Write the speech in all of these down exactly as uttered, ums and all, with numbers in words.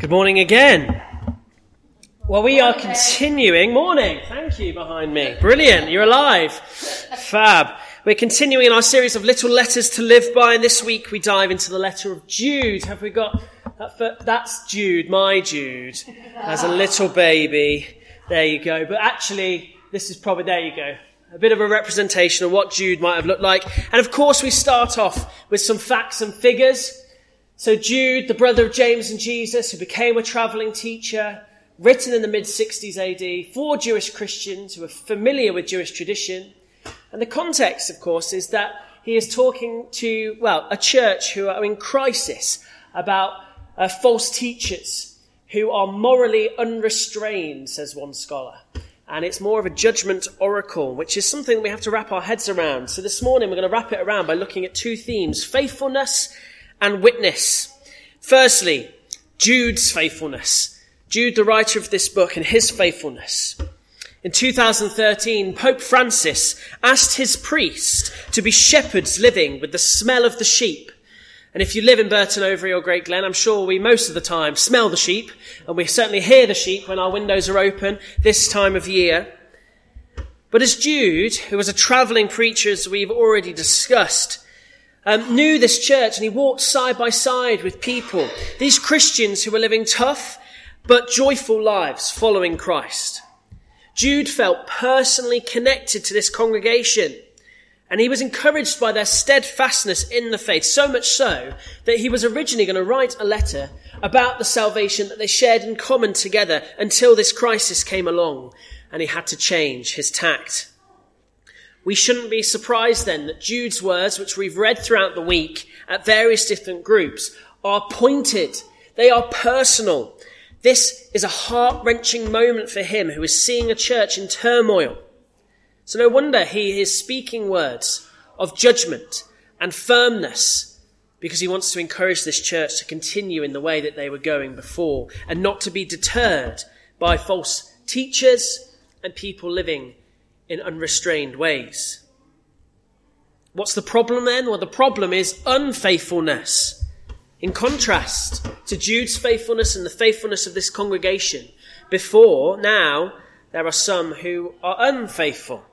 Good morning again. Well, we are continuing. Morning. Thank you behind me. Brilliant. You're alive. Fab. We're continuing in our series of little letters to live by, and this week we dive into the letter of Jude. Have we got that? For, that's Jude, my Jude, as a little baby. There you go. But actually, this is probably, there you go, a bit of a representation of what Jude might have looked like. And of course, we start off with some facts and figures. So Jude, the brother of James and Jesus, who became a travelling teacher, written in the mid-sixties A D for Jewish Christians who are familiar with Jewish tradition. And the context, of course, is that he is talking to, well, a church who are in crisis about uh, false teachers who are morally unrestrained, says one scholar. And it's more of a judgment oracle, which is something we have to wrap our heads around. So this morning we're going to wrap it around by looking at two themes: faithfulness and witness. Firstly, Jude's faithfulness. Jude, the writer of this book, and his faithfulness. In two thousand thirteen, Pope Francis asked his priest to be shepherds living with the smell of the sheep. And if you live in Burton Overy or Great Glen, I'm sure we most of the time smell the sheep, and we certainly hear the sheep when our windows are open this time of year. But as Jude, who was a travelling preacher, as we've already discussed, Um, knew this church, and he walked side by side with people, these Christians who were living tough but joyful lives following Christ. Jude felt personally connected to this congregation, and he was encouraged by their steadfastness in the faith, so much so that he was originally going to write a letter about the salvation that they shared in common together until this crisis came along, and he had to change his tact. We shouldn't be surprised then that Jude's words, which we've read throughout the week at various different groups, are pointed. They are personal. This is a heart-wrenching moment for him who is seeing a church in turmoil. So no wonder he is speaking words of judgment and firmness, because he wants to encourage this church to continue in the way that they were going before and not to be deterred by false teachers and people living in unrestrained ways. What's the problem then? Well, the problem is unfaithfulness. In contrast to Jude's faithfulness and the faithfulness of this congregation before, now there are some who are unfaithful.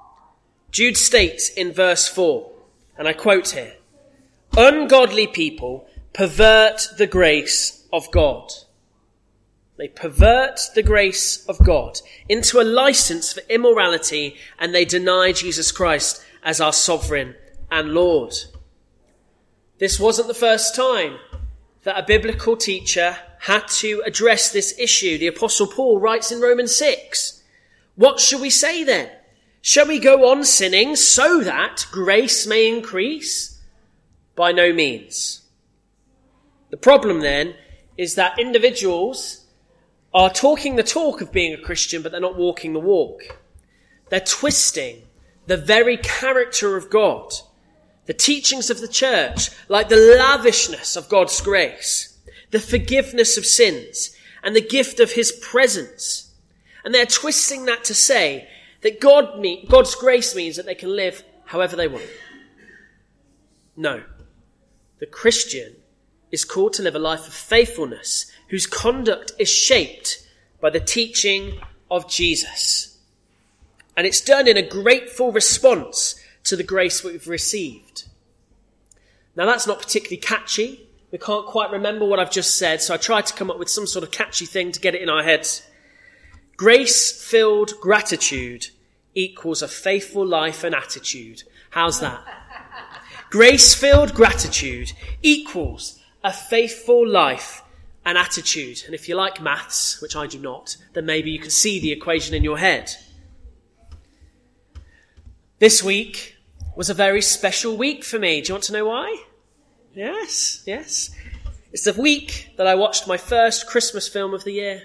Jude states in verse four, and I quote here, "Ungodly people pervert the grace of God." They pervert the grace of God into a license for immorality, and they deny Jesus Christ as our sovereign and Lord. This wasn't the first time that a biblical teacher had to address this issue. The Apostle Paul writes in Romans six, "What shall we say then? Shall we go on sinning so that grace may increase? By no means." The problem then is that individuals are talking the talk of being a Christian, but they're not walking the walk. They're twisting the very character of God, the teachings of the church, like the lavishness of God's grace, the forgiveness of sins, and the gift of his presence. And they're twisting that to say that God mean, God's grace means that they can live however they want. No. The Christian is called to live a life of faithfulness, whose conduct is shaped by the teaching of Jesus. And it's done in a grateful response to the grace we've received. Now, that's not particularly catchy. We can't quite remember what I've just said, so I tried to come up with some sort of catchy thing to get it in our heads. Grace-filled gratitude equals a faithful life and attitude. How's that? Grace-filled gratitude equals a faithful life and attitude. And if you like maths, which I do not, then maybe you can see the equation in your head. This week was a very special week for me. Do you want to know why? Yes, yes. It's the week that I watched my first Christmas film of the year.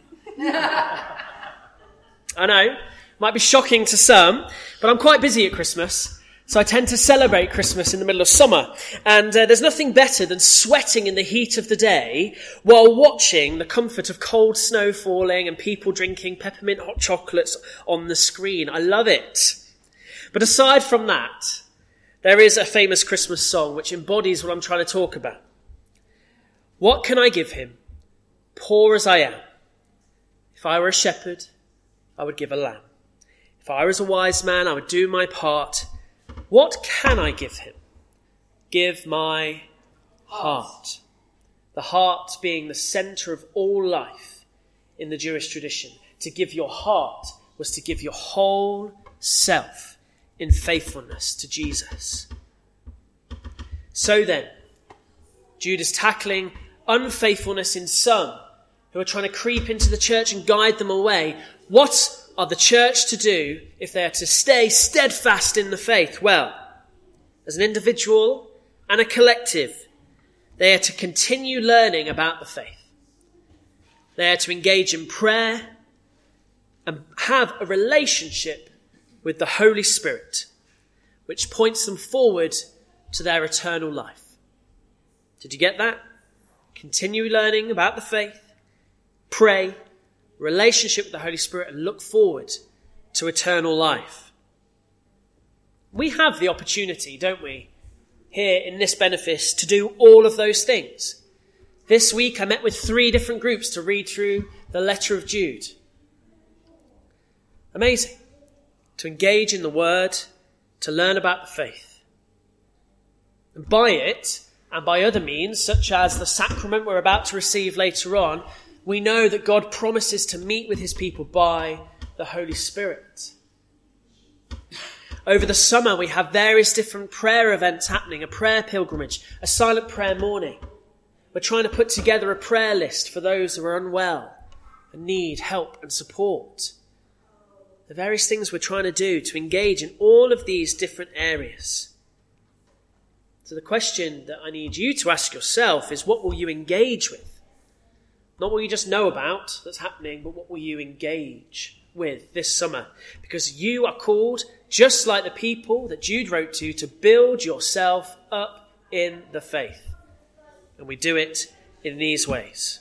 I know, might be shocking to some, but I'm quite busy at Christmas. So I tend to celebrate Christmas in the middle of summer. And uh, there's nothing better than sweating in the heat of the day while watching the comfort of cold snow falling and people drinking peppermint hot chocolates on the screen. I love it. But aside from that, there is a famous Christmas song which embodies what I'm trying to talk about. What can I give him poor as I am, if I were a shepherd, I would give a lamb. If I was a wise man, I would do my part. What can I give him? Give my heart. The heart being the centre of all life in the Jewish tradition. To give your heart was to give your whole self in faithfulness to Jesus. So then, Jude is tackling unfaithfulness in some who are trying to creep into the church and guide them away. What are the church to do if they are to stay steadfast in the faith? Well, as an individual and a collective, they are to continue learning about the faith. They are to engage in prayer and have a relationship with the Holy Spirit, which points them forward to their eternal life. Did you get that? Continue learning about the faith, pray, relationship with the Holy Spirit, and look forward to eternal life. We have the opportunity, don't we, here in this benefice to do all of those things. This week I met with three different groups to read through the letter of Jude. Amazing. To engage in the word, to learn about the faith. And by it, and by other means, such as the sacrament we're about to receive later on, we know that God promises to meet with his people by the Holy Spirit. Over the summer, we have various different prayer events happening, a prayer pilgrimage, a silent prayer morning. We're trying to put together a prayer list for those who are unwell and need help and support. The various things we're trying to do to engage in all of these different areas. So the question that I need you to ask yourself is, what will you engage with? Not what you just know about that's happening, but what will you engage with this summer? Because you are called, just like the people that Jude wrote to, to build yourself up in the faith. And we do it in these ways.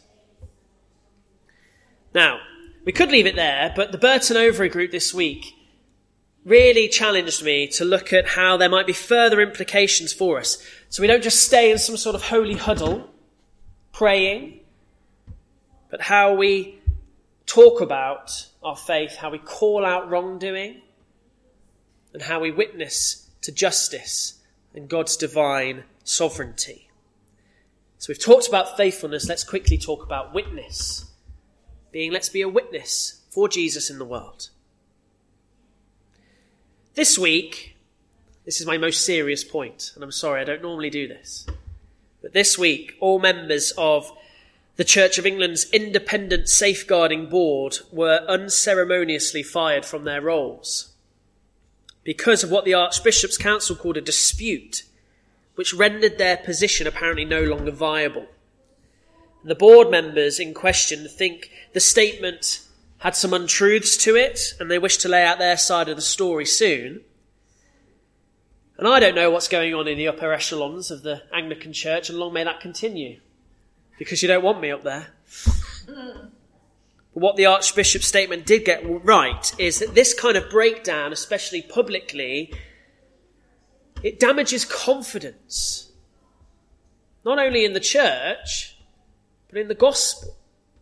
Now, we could leave it there, but the Burton Overy group this week really challenged me to look at how there might be further implications for us. So we don't just stay in some sort of holy huddle, praying, but how we talk about our faith, how we call out wrongdoing, and how we witness to justice and God's divine sovereignty. So we've talked about faithfulness. Let's quickly talk about witness. Being, let's be a witness for Jesus in the world. This week, this is my most serious point, and I'm sorry, I don't normally do this. But this week, all members of the Church of England's Independent Safeguarding Board were unceremoniously fired from their roles because of what the Archbishop's Council called a dispute, which rendered their position apparently no longer viable. The board members in question think the statement had some untruths to it, and they wish to lay out their side of the story soon. And I don't know what's going on in the upper echelons of the Anglican Church, and long may that continue, because you don't want me up there. But what the Archbishop's statement did get right is that this kind of breakdown, especially publicly, it damages confidence, not only in the church, but in the gospel.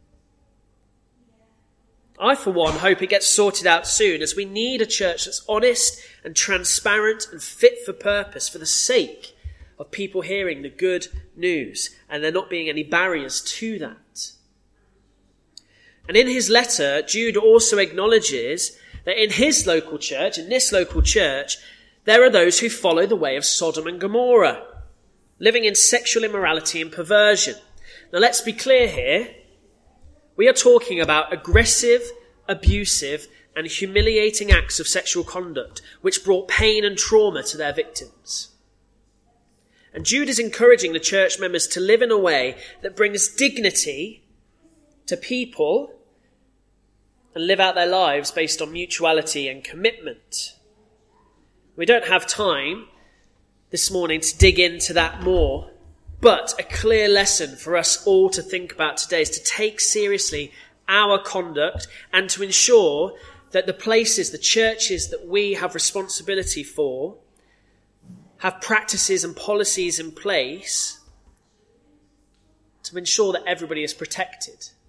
I, for one, hope it gets sorted out soon, as we need a church that's honest and transparent and fit for purpose for the sake of people hearing the good news and there not being any barriers to that. And in his letter, Jude also acknowledges that in his local church, in this local church, there are those who follow the way of Sodom and Gomorrah, living in sexual immorality and perversion. Now let's be clear here. We are talking about aggressive, abusive, and humiliating acts of sexual conduct which brought pain and trauma to their victims. And Jude is encouraging the church members to live in a way that brings dignity to people and live out their lives based on mutuality and commitment. We don't have time this morning to dig into that more, but a clear lesson for us all to think about today is to take seriously our conduct and to ensure that the places, the churches that we have responsibility for, have practices and policies in place to ensure that everybody is protected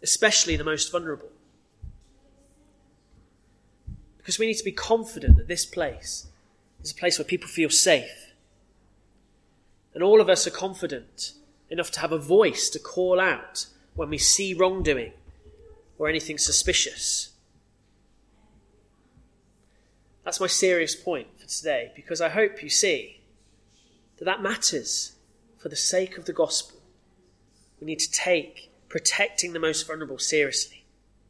especially the most vulnerable. Because we need to be confident that this place is a place where people feel safe. And all of us are confident enough to have a voice to call out when we see wrongdoing or anything suspicious. That's my serious point for today, because I hope you see that that matters for the sake of the gospel. We need to take protecting the most vulnerable seriously.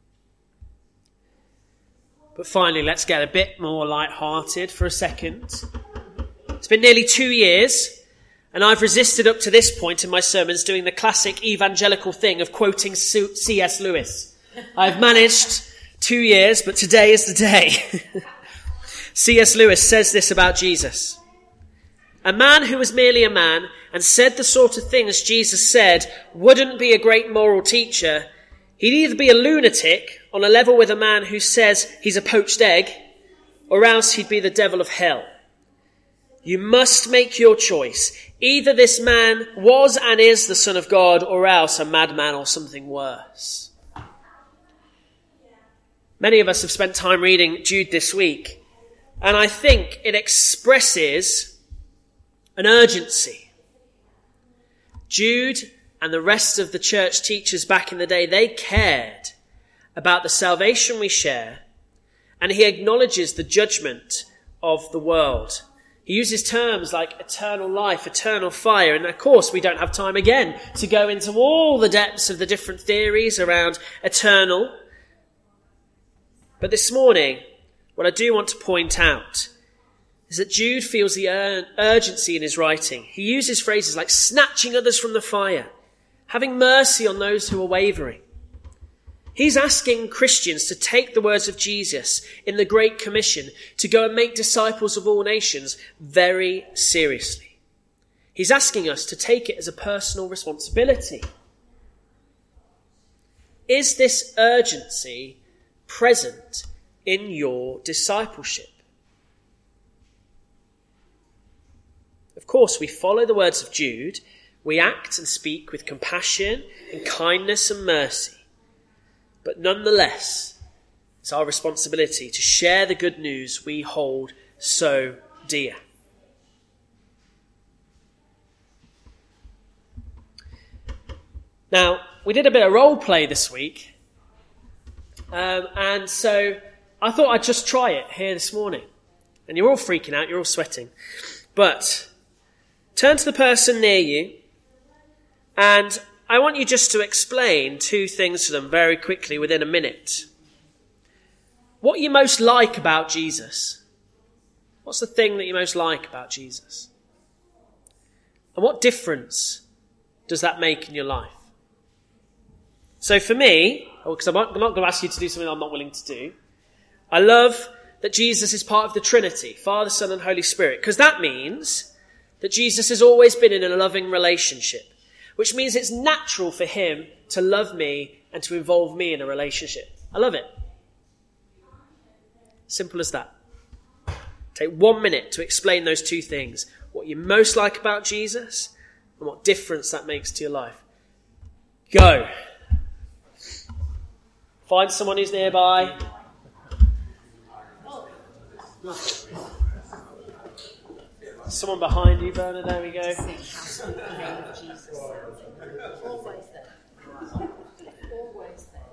But finally, let's get a bit more light-hearted for a second. It's been nearly two years, and I've resisted up to this point in my sermons doing the classic evangelical thing of quoting C S Lewis. I've managed two years, but today is the day. C S Lewis says this about Jesus. A man who was merely a man and said the sort of things Jesus said wouldn't be a great moral teacher. He'd either be a lunatic on a level with a man who says he's a poached egg, or else he'd be the devil of hell. You must make your choice. Either this man was and is the Son of God, or else a madman or something worse. Many of us have spent time reading Jude this week, and I think it expresses an urgency. Jude and the rest of the church teachers back in the day, they cared about the salvation we share, and he acknowledges the judgment of the world. He uses terms like eternal life, eternal fire, and of course we don't have time again to go into all the depths of the different theories around eternal. But this morning, what I do want to point out is that Jude feels the ur- urgency in his writing. He uses phrases like snatching others from the fire, having mercy on those who are wavering. He's asking Christians to take the words of Jesus in the Great Commission to go and make disciples of all nations very seriously. He's asking us to take it as a personal responsibility. Is this urgency present in your discipleship? Of course, we follow the words of Jude. We act and speak with compassion and kindness and mercy. But nonetheless, it's our responsibility to share the good news we hold so dear. Now, we did a bit of role play this week. Um, and so I thought I'd just try it here this morning. And you're all freaking out, you're all sweating. But turn to the person near you, and I want you just to explain two things to them very quickly within a minute. What you most like about Jesus? What's the thing that you most like about Jesus? And what difference does that make in your life? So for me, because I'm not going to ask you to do something I'm not willing to do, I love that Jesus is part of the Trinity, Father, Son, and Holy Spirit, because that means that Jesus has always been in a loving relationship, which means it's natural for him to love me and to involve me in a relationship. I love it. Simple as that. Take one minute to explain those two things. What you most like about Jesus and what difference that makes to your life. Go. Find someone who's nearby. Someone behind you, Bernard. There we go. Always there. Always there.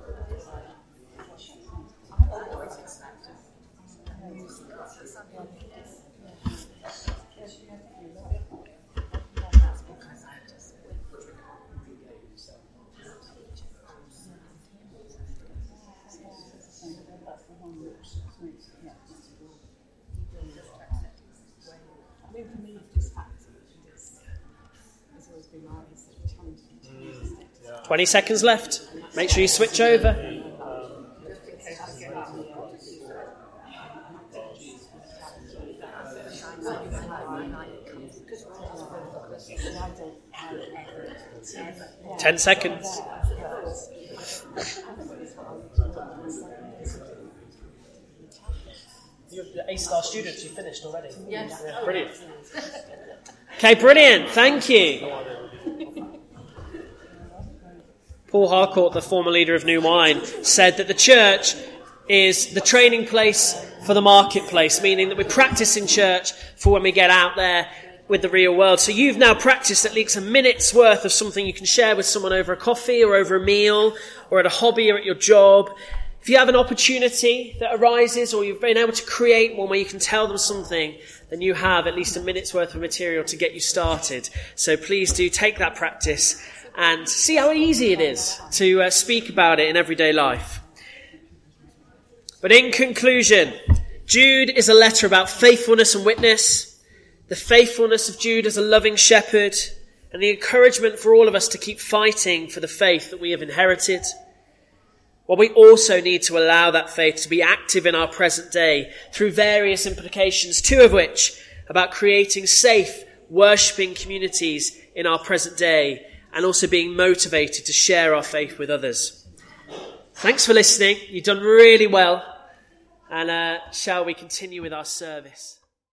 I mean, for me, just fact it's always been my challenging. twenty seconds left. Make sure you switch over. Ten seconds. You're the A-star students, you finished already. Yes. Yeah, brilliant. Okay, brilliant. Thank you. Paul Harcourt, the former leader of New Wine, said that the church is the training place for the marketplace, meaning that we practice in church for when we get out there with the real world. So you've now practiced at least a minute's worth of something you can share with someone over a coffee or over a meal or at a hobby or at your job. If you have an opportunity that arises or you've been able to create one where you can tell them something, then you have at least a minute's worth of material to get you started. So please do take that practice and see how easy it is to uh, speak about it in everyday life. But in conclusion, Jude is a letter about faithfulness and witness, the faithfulness of Jude as a loving shepherd, and the encouragement for all of us to keep fighting for the faith that we have inherited. Well, we also need to allow that faith to be active in our present day through various implications, two of which about creating safe, worshipping communities in our present day and also being motivated to share our faith with others. Thanks for listening. You've done really well. And uh, shall we continue with our service?